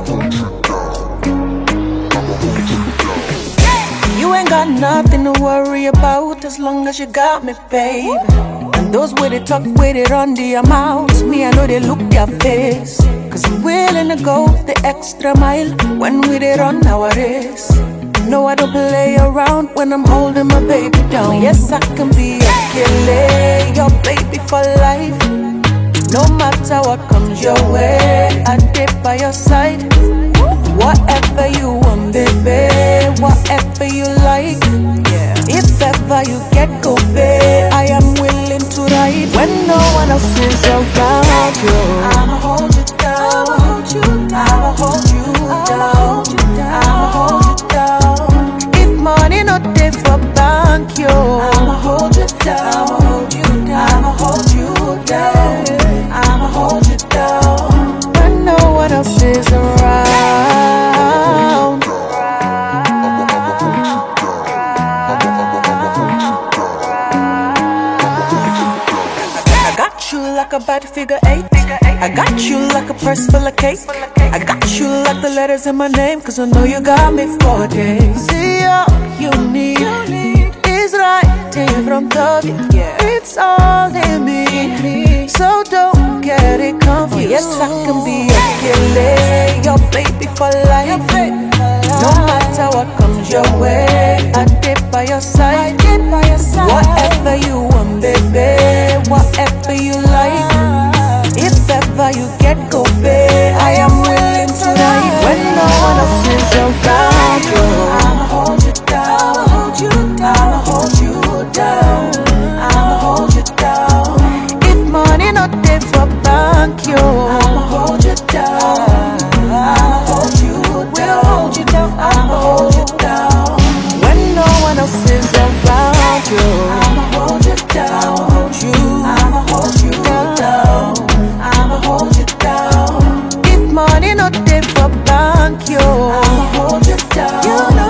You ain't got nothing to worry about as long as you got me, baby. And those with it talk with it on their mouths, me I know they look their face. Cause I'm willing to go the extra mile when we did on our race. No, I don't play around when I'm holding my baby down. Yes, I can be a killer, your baby for life. No matter what comes your way, I did by your side. Whatever you want, baby, whatever you like. If ever you get go, babe, I am willing to ride. When no one else is around you, I'ma hold you down, I'ma hold you down, I'ma hold you down. If money not there for bank, yo, I'ma hold you down, I'ma hold you down, I'ma hold you down, I'ma hold you down. When no one else is around. Like a bad figure eight. I got you like a purse full of cake. I got you like the letters in my name, cause I know you got me for days. See, all you need is right in front of you. It's all in me, so don't get it confused. Yes, I can be a killer, your baby for life. No matter what comes your way, I did by your side. Whatever you want, baby, whatever you like. If ever you get go, babe, I am willing to ride. When no one else is around you, I'ma hold you down, I'ma hold you down, I'ma hold you down, I'ma hold you down. If money not there for bank, yo, I'ma hold you down, I'ma hold you down, hold you down, I'ma hold you down. When no one else is around you, I'ma hold you down, hold you, I'ma hold you down, I'ma hold you down. If money not there for bank, yo, I'ma hold you down. You know